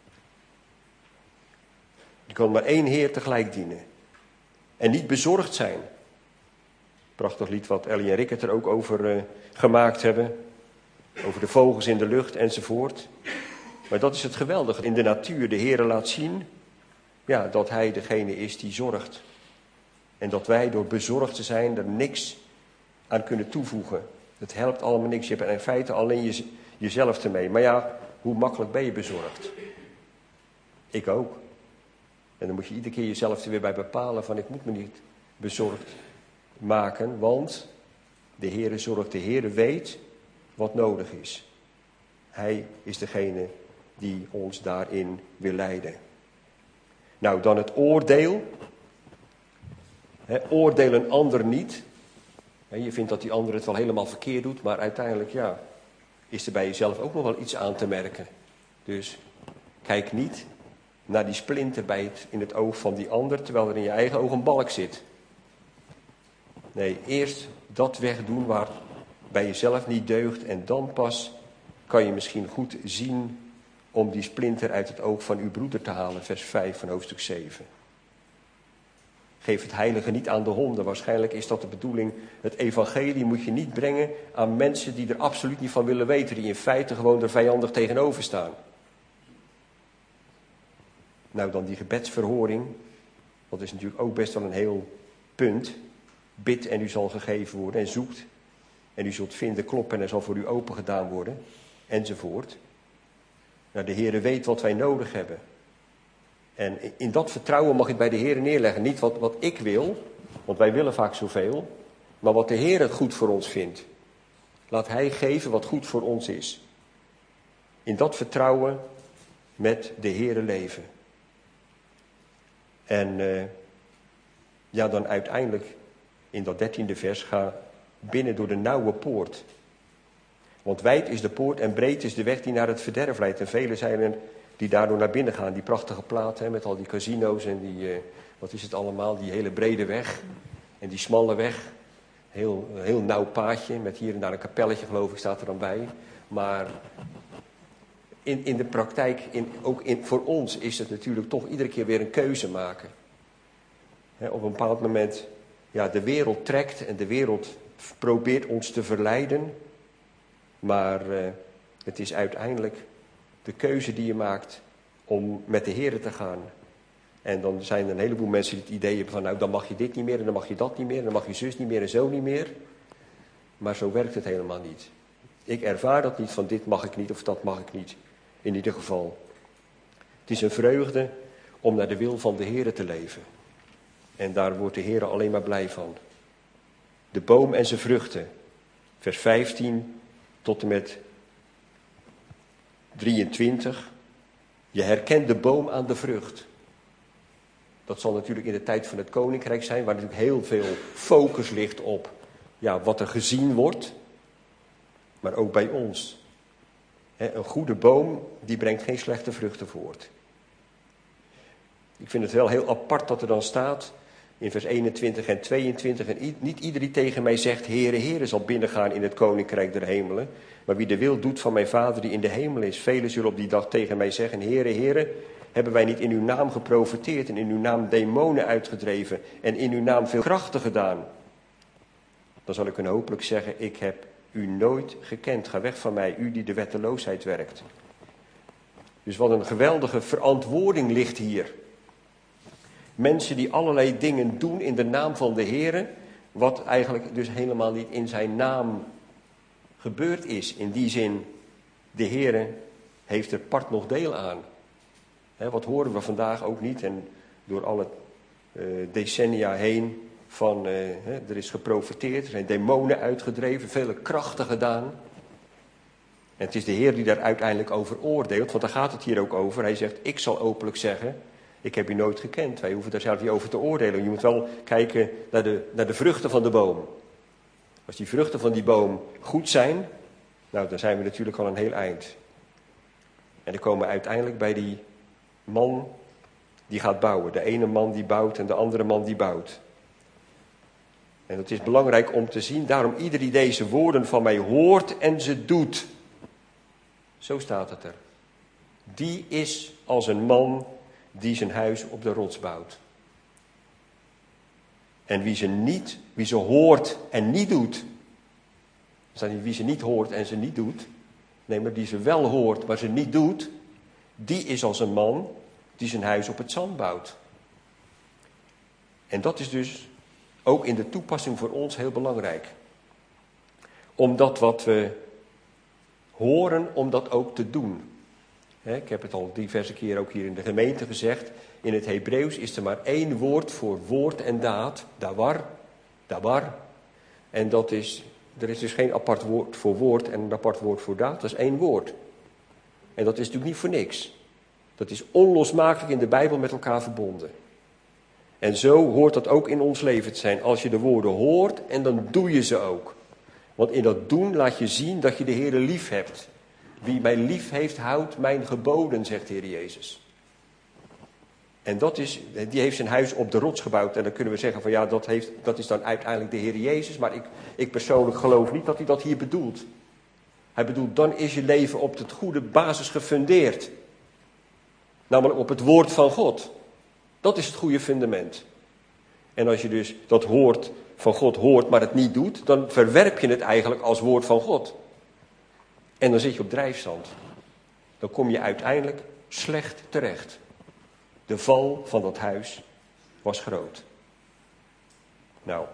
Speaker 1: Je kan maar één Heer tegelijk dienen. En niet bezorgd zijn. Prachtig lied wat Ellie en Rickert er ook over gemaakt hebben. Over de vogels in de lucht enzovoort. Maar dat is het geweldige. In de natuur de Heer laat zien, ja, dat Hij degene is die zorgt. En dat wij door bezorgd te zijn er niks aan kunnen toevoegen. Het helpt allemaal niks. Je hebt in feite alleen jezelf ermee. Maar ja, hoe makkelijk ben je bezorgd? Ik ook. En dan moet je iedere keer jezelf er weer bij bepalen van ik moet me niet bezorgd maken. Want de Heere zorgt, de Heere weet wat nodig is. Hij is degene die ons daarin wil leiden. Nou, dan het oordeel. Oordeel een ander niet. Je vindt dat die ander het wel helemaal verkeerd doet, maar uiteindelijk ja, is er bij jezelf ook nog wel iets aan te merken. Dus kijk niet naar die splinter in het oog van die ander, terwijl er in je eigen oog een balk zit. Nee, eerst dat wegdoen waar bij jezelf niet deugt en dan pas kan je misschien goed zien om die splinter uit het oog van uw broeder te halen, vers 5 van hoofdstuk 7. Geef het heilige niet aan de honden. Waarschijnlijk is dat de bedoeling. Het evangelie moet je niet brengen aan mensen die er absoluut niet van willen weten. Die in feite gewoon er vijandig tegenover staan. Nou, dan die gebedsverhoring. Dat is natuurlijk ook best wel een heel punt. Bid en u zal gegeven worden. En zoekt en u zult vinden, kloppen en er zal voor u open gedaan worden. Enzovoort. Nou, de Heere weet wat wij nodig hebben. En in dat vertrouwen mag je het bij de Heere neerleggen. Niet wat ik wil, want wij willen vaak zoveel, maar wat de Heere goed voor ons vindt. Laat Hij geven wat goed voor ons is. In dat vertrouwen met de Heere leven. En dan uiteindelijk in dat 13e vers ga binnen door de nauwe poort. Want wijd is de poort en breed is de weg die naar het verderf leidt. En velen zijn er die daardoor naar binnen gaan. Die prachtige plaat met al die casino's en die, wat is het allemaal, die hele brede weg. En die smalle weg. Heel nauw paadje met hier en daar een kapelletje geloof ik staat er dan bij. Maar in de praktijk, voor ons is het natuurlijk toch iedere keer weer een keuze maken. Op een bepaald moment, de wereld trekt en de wereld probeert ons te verleiden. Maar het is uiteindelijk de keuze die je maakt om met de Heere te gaan. En dan zijn er een heleboel mensen die het idee hebben van, nou dan mag je dit niet meer en dan mag je dat niet meer en dan mag je zus niet meer en zo niet meer. Maar zo werkt het helemaal niet. Ik ervaar dat niet van dit mag ik niet of dat mag ik niet. In ieder geval. Het is een vreugde om naar de wil van de Heere te leven. En daar wordt de Heere alleen maar blij van. De boom en zijn vruchten. Vers 15 tot en met 23. Je herkent de boom aan de vrucht. Dat zal natuurlijk in de tijd van het koninkrijk zijn, waar natuurlijk heel veel focus ligt op wat er gezien wordt. Maar ook bij ons. Een goede boom, die brengt geen slechte vruchten voort. Ik vind het wel heel apart dat er dan staat in vers 21 en 22. En niet ieder die tegen mij zegt, Heere, Heere, zal binnengaan in het koninkrijk der hemelen. Maar wie de wil doet van mijn Vader die in de hemel is. Velen zullen op die dag tegen mij zeggen, Heere, Heere, hebben wij niet in uw naam geprofeteerd en in uw naam demonen uitgedreven en in uw naam veel krachten gedaan? Dan zal ik hun hopelijk zeggen, ik heb u nooit gekend. Ga weg van mij, u die de wetteloosheid werkt. Dus wat een geweldige verantwoording ligt hier. Mensen die allerlei dingen doen in de naam van de Heere, wat eigenlijk dus helemaal niet in zijn naam gebeurd is. In die zin, de Heere heeft er part nog deel aan. Wat horen we vandaag ook niet en door alle decennia heen van er is geprofeteerd, er zijn demonen uitgedreven, vele krachten gedaan. En het is de Heer die daar uiteindelijk over oordeelt, want daar gaat het hier ook over. Hij zegt, ik zal openlijk zeggen, ik heb u nooit gekend. Wij hoeven daar zelf niet over te oordelen. Je moet wel kijken naar de vruchten van de boom. Als die vruchten van die boom goed zijn, nou dan zijn we natuurlijk al een heel eind. En dan komen we uiteindelijk bij die man die gaat bouwen. De ene man die bouwt en de andere man die bouwt. En het is belangrijk om te zien, daarom ieder die deze woorden van mij hoort en ze doet. Zo staat het er. Die is als een man die zijn huis op de rots bouwt. En wie ze hoort en niet doet. Er staat niet wie ze niet hoort en ze niet doet. Nee, maar die ze wel hoort, maar ze niet doet. Die is als een man die zijn huis op het zand bouwt. En dat is dus ook in de toepassing voor ons heel belangrijk. Omdat wat we horen, om dat ook te doen. Ik heb het al diverse keren ook hier in de gemeente gezegd. In het Hebreeuws is er maar één woord voor woord en daad. Dawar. En er is dus geen apart woord voor woord en een apart woord voor daad. Dat is één woord. En dat is natuurlijk niet voor niks. Dat is onlosmakelijk in de Bijbel met elkaar verbonden. En zo hoort dat ook in ons leven te zijn. Als je de woorden hoort en dan doe je ze ook. Want in dat doen laat je zien dat je de Heere lief hebt. Wie mij lief heeft, houdt mijn geboden, zegt de Heer Jezus. En die heeft zijn huis op de rots gebouwd. En dan kunnen we zeggen van dat is dan uiteindelijk de Heer Jezus. Maar ik persoonlijk geloof niet dat hij dat hier bedoelt. Hij bedoelt, dan is je leven op het goede basis gefundeerd. Namelijk op het woord van God. Dat is het goede fundament. En als je dus dat woord van God hoort, maar het niet doet, dan verwerp je het eigenlijk als woord van God. En dan zit je op drijfzand. Dan kom je uiteindelijk slecht terecht. De val van dat huis was groot. Nou,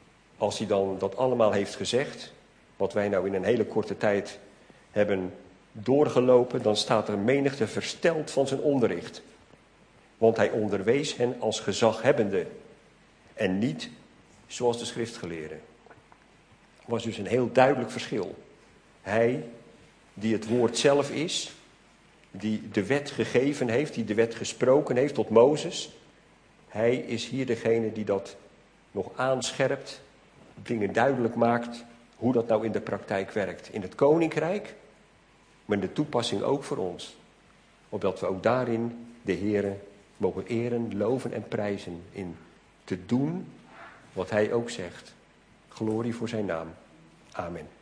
Speaker 1: als hij dan dat allemaal heeft gezegd, wat wij nou in een hele korte tijd hebben doorgelopen, dan staat er menigte versteld van zijn onderricht. Want hij onderwees hen als gezaghebbende en niet zoals de schriftgeleerden. Er was dus een heel duidelijk verschil. Hij, die het woord zelf is, die de wet gegeven heeft, die de wet gesproken heeft tot Mozes. Hij is hier degene die dat nog aanscherpt, dingen duidelijk maakt, hoe dat nou in de praktijk werkt. In het koninkrijk, maar in de toepassing ook voor ons. Opdat we ook daarin de Heere mogen eren, loven en prijzen in te doen wat hij ook zegt. Glorie voor zijn naam. Amen.